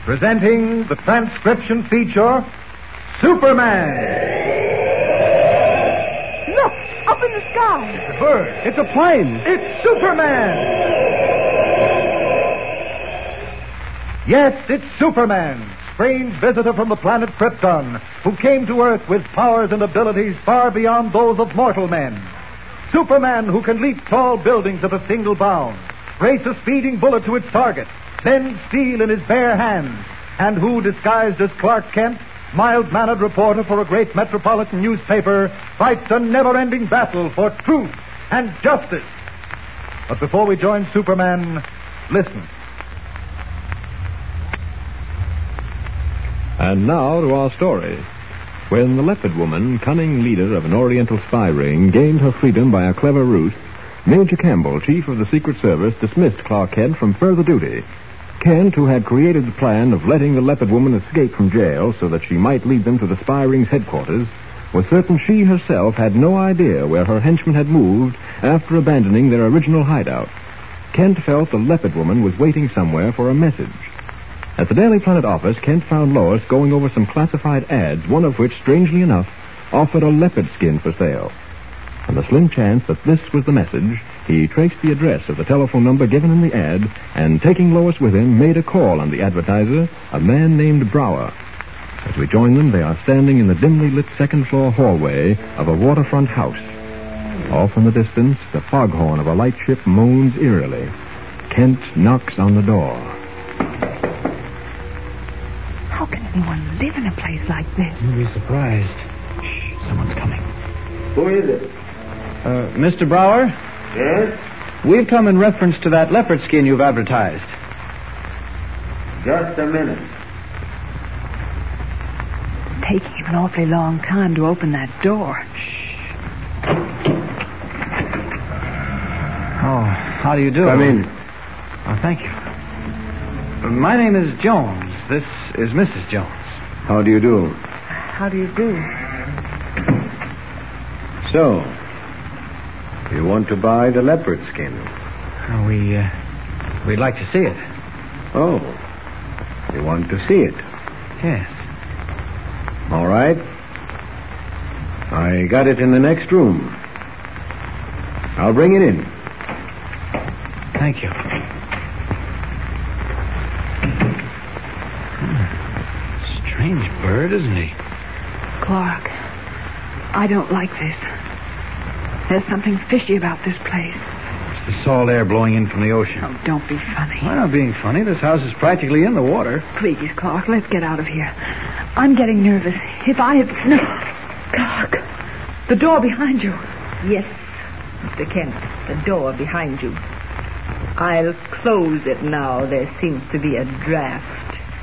presenting the transcription feature, Superman. Look, up in the sky. It's a bird. It's a plane. It's Superman. Yes, it's Superman, strange visitor from the planet Krypton, who came to Earth with powers and abilities far beyond those of mortal men. Superman, who can leap tall buildings at a single bound, race a speeding bullet to its target, bend steel in his bare hands, and who, disguised as Clark Kent, mild-mannered reporter for a great metropolitan newspaper, fights a never-ending battle for truth and justice. But before we join Superman, listen. And now to our story. When the Leopard Woman, cunning leader of an Oriental spy ring, gained her freedom by a clever ruse, Major Campbell, chief of the Secret Service, dismissed Clark Kent from further duty. Kent, who had created the plan of letting the Leopard Woman escape from jail so that she might lead them to the spy ring's headquarters, was certain she herself had no idea where her henchmen had moved after abandoning their original hideout. Kent felt the Leopard Woman was waiting somewhere for a message. At the Daily Planet office, Kent found Lois going over some classified ads, one of which, strangely enough, offered a leopard skin for sale. On the slim chance that this was the message, he traced the address of the telephone number given in the ad, and taking Lois with him, made a call on the advertiser, a man named Brower. As we join them, they are standing in the dimly lit second-floor hallway of a waterfront house. Off in the distance, the foghorn of a lightship moans eerily. Kent knocks on the door. How can anyone live in a place like this? You'll be surprised. Shh, someone's coming. Who is it? Mr. Brower? Yes? We've come in reference to that leopard skin you've advertised. Just a minute. Taking him an awfully long time to open that door. Oh, how do you do? Come in. Oh, thank you. My name is Jones. This is Mrs. Jones. How do you do? How do you do? So, you want to buy the leopard skin? We'd like to see it. Oh, you want to see it? Yes. All right. I got it in the next room. I'll bring it in. Thank you. Strange bird, isn't he? Clark, I don't like this. There's something fishy about this place. It's the salt air blowing in from the ocean. Oh, don't be funny. I'm not being funny. This house is practically in the water. Please, Clark, let's get out of here. I'm getting nervous. If I had... No. Clark, the door behind you. Yes, Mr. Kent, the door behind you. I'll close it now. There seems to be a draft.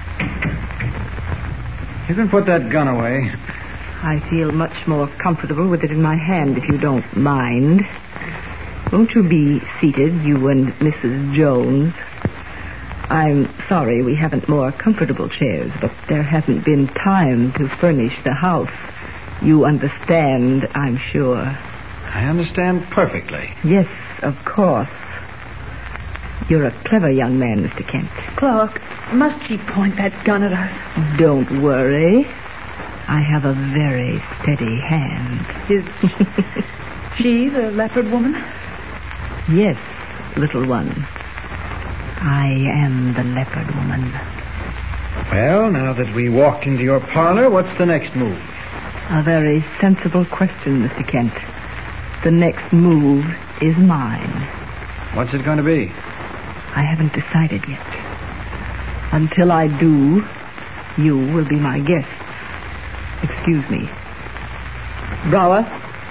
You can put that gun away. I feel much more comfortable with it in my hand, if you don't mind. Won't you be seated, you and Mrs. Jones? I'm sorry we haven't more comfortable chairs, but there hasn't been time to furnish the house. You understand, I'm sure. I understand perfectly. Yes, of course. You're a clever young man, Mr. Kent. Clark, must she point that gun at us? Don't worry. I have a very steady hand. Is she the leopard woman? Yes, little one. I am the leopard woman. Well, now that we walked into your parlor, what's the next move? A very sensible question, Mr. Kent. The next move is mine. What's it going to be? I haven't decided yet. Until I do, you will be my guest. Excuse me. Brower?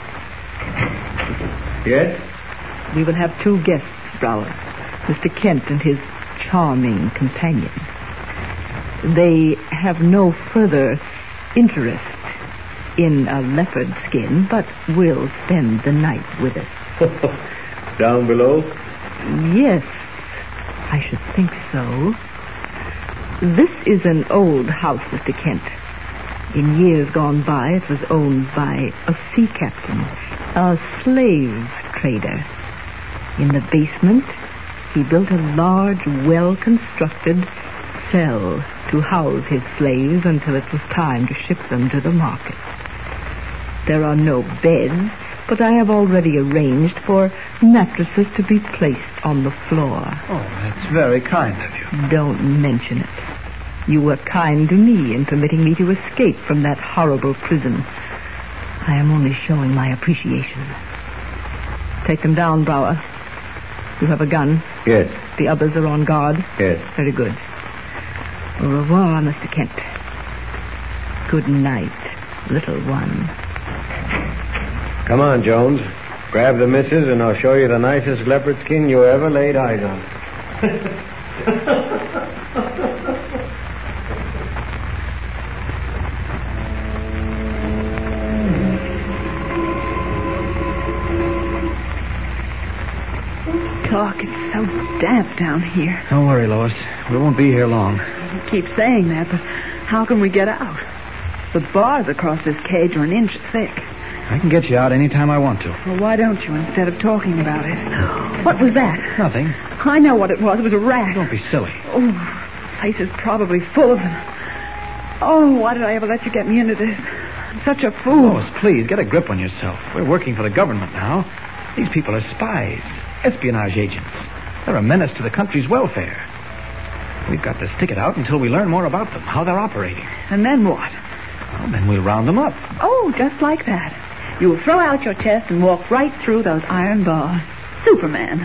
Yes? We will have two guests, Brower. Mr. Kent and his charming companion. They have no further interest in a leopard skin, but will spend the night with us. Down below? Yes, I should think so. This is an old house, Mr. Kent. In years gone by, it was owned by a sea captain, a slave trader. In the basement, he built a large, well-constructed, cell to house his slaves until it was time to ship them to the market. There are no beds, but I have already arranged for mattresses to be placed on the floor. Oh, that's very kind of you. Don't mention it. You were kind to me in permitting me to escape from that horrible prison. I am only showing my appreciation. Take them down, Brower. You have a gun? Yes. The others are on guard? Yes. Very good. Au revoir, Mr. Kent. Good night, little one. Come on, Jones. Grab the missus and I'll show you the nicest leopard skin you ever laid eyes on. Clark, it's so damp down here. Don't worry, Lois. We won't be here long. You keep saying that, but how can we get out? The bars across this cage are an inch thick. I can get you out any time I want to. Well, why don't you instead of talking about it? What was that? Nothing. I know what it was. It was a rat. Don't be silly. Oh, the place is probably full of them. Oh, why did I ever let you get me into this? I'm such a fool. Lois, please, get a grip on yourself. We're working for the government now. These people are spies, espionage agents. They're a menace to the country's welfare. We've got to stick it out until we learn more about them, how they're operating. And then what? Well, then we'll round them up. Oh, just like that. You'll throw out your chest and walk right through those iron bars. Superman.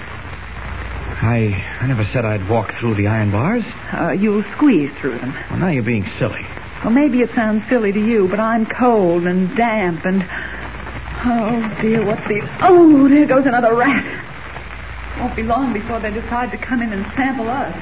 I never said I'd walk through the iron bars. You'll squeeze through them. Well, now you're being silly. Well, maybe it sounds silly to you, but I'm cold and damp and... Oh, dear, what's the... Oh, there goes another rat. Won't be long before they decide to come in and sample us.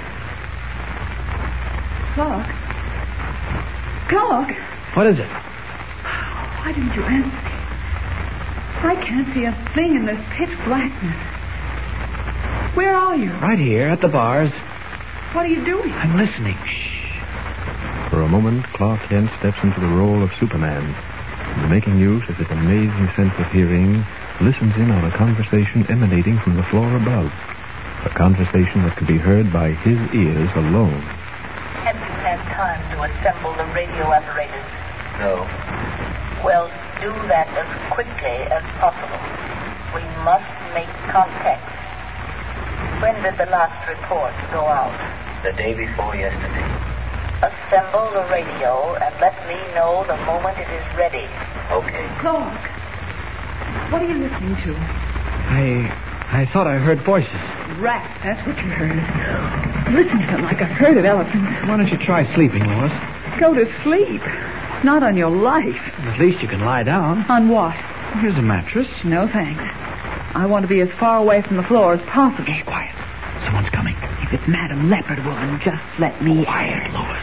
Clark? Clark? What is it? Why didn't you answer me? I can't see a thing in this pitch blackness. Where are you? Right here at the bars. What are you doing? I'm listening. Shh. For a moment, Clark Kent steps into the role of Superman, and making use of his amazing sense of hearing, listens in on a conversation emanating from the floor above. A conversation that could be heard by his ears alone. Have you had time to assemble the radio apparatus? No. Well, do that as quickly as possible. We must make contact. When did the last report go out? The day before yesterday. Assemble the radio and let me know the moment it is ready. Okay. Clark, what are you listening to? I thought I heard voices. Rats, that's what you heard. Listen to them like a herd of elephants. Why don't you try sleeping, Lois? Go to sleep. Not on your life. At least you can lie down. On what? Here's a mattress. No, thanks. I want to be as far away from the floor as possible. Shh, quiet. Someone's coming. If it's Madam Leopard Woman, just let me... Quiet, Lois.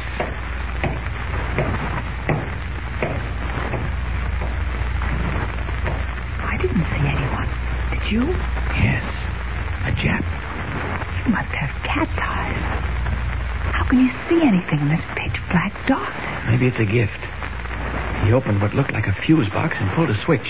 I didn't see anyone. Did you? Yes. A Jap. You must have cat's eyes. How can you see anything in this pitch black darkness? Maybe it's a gift. He opened what looked like a fuse box and pulled a switch.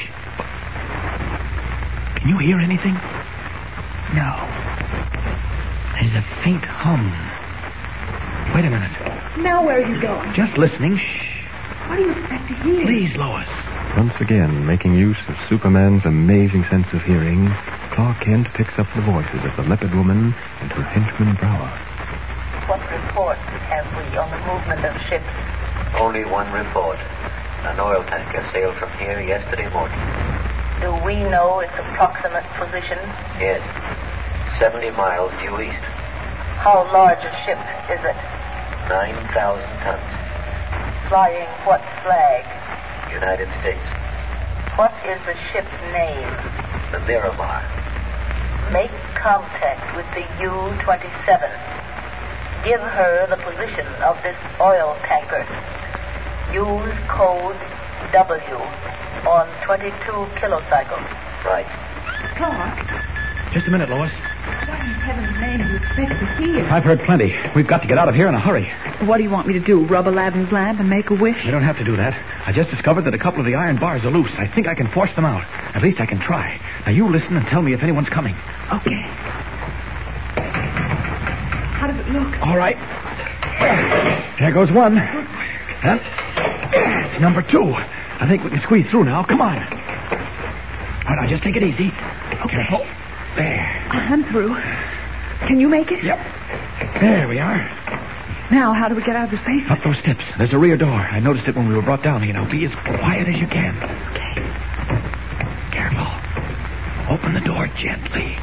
Can you hear anything? No. There's a faint hum. Wait a minute. Now where are you going? Just listening. Shh. What do you expect to hear? Please, Lois. Once again, making use of Superman's amazing sense of hearing, Clark Kent picks up the voices of the Leopard Woman and her henchman Brower. What report have we on the movement of ships? Only one report. An oil tanker sailed from here yesterday morning. Do we know its approximate position? Yes. 70 miles due east. How large a ship is it? 9,000 tons. Flying what flag? United States. What is the ship's name? The Miramar. Make contact with the U-27. Give her the position of this oil tanker. Use code W on 22 kilocycles. Right. Clark, Just a minute, Lois. what in heaven's name do you expect to hear? I've heard plenty. We've got to get out of here in a hurry. What do you want me to do, rub Aladdin's lamp and make a wish? You don't have to do that. I just discovered that a couple of the iron bars are loose. I think I can force them out. At least I can try. Now you listen and tell me if anyone's coming. Okay. How does it look? All right. There goes one. Huh? It's number 2. I think we can squeeze through now. Come on. All right, now just take it easy. Okay. Careful. There. I'm through. Can you make it? Yep. There we are. Now, how do we get out of this basement? Up those steps. There's a rear door. I noticed it when we were brought down. Be as quiet as you can. Okay. Careful. Open the door gently.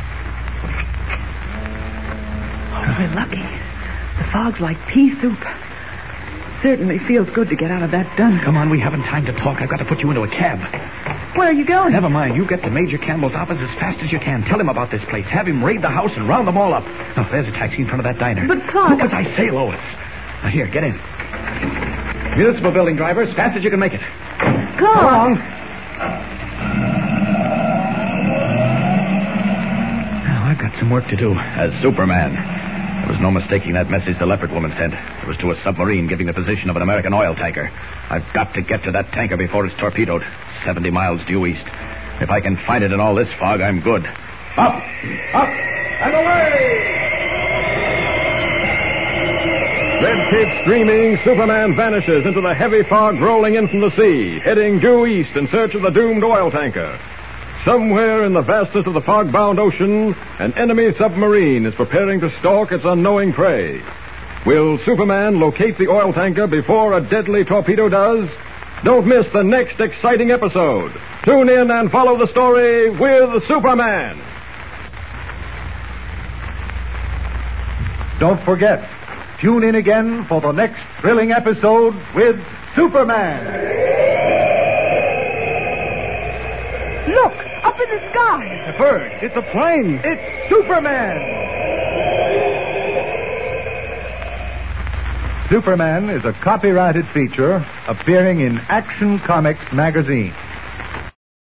Oh, we're lucky. The fog's like pea soup. Certainly feels good to get out of that dungeon. Come on, we haven't time to talk. I've got to put you into a cab. Where are you going? Never mind. You get to Major Campbell's office as fast as you can. Tell him about this place. Have him raid the house and round them all up. Oh, there's a taxi in front of that diner. But, Clark... Do as I say, Lois. Now, here, get in. Municipal building driver, as fast as you can make it. Clark! Go on. Now, I've got some work to do. As Superman, there was no mistaking that message the leopard woman sent. It was to a submarine giving the position of an American oil tanker. I've got to get to that tanker before it's torpedoed. 70 miles due east. If I can find it in all this fog, I'm good. Up! Up! And away! Red cape streaming, Superman vanishes into the heavy fog rolling in from the sea, heading due east in search of the doomed oil tanker. Somewhere in the vastness of the fog-bound ocean, an enemy submarine is preparing to stalk its unknowing prey. Will Superman locate the oil tanker before a deadly torpedo does? Don't miss the next exciting episode. Tune in and follow the story with Superman. Don't forget, tune in again for the next thrilling episode with Superman. Look, up in the sky. A bird. It's a plane. It's Superman. Superman is a copyrighted feature appearing in Action Comics magazine.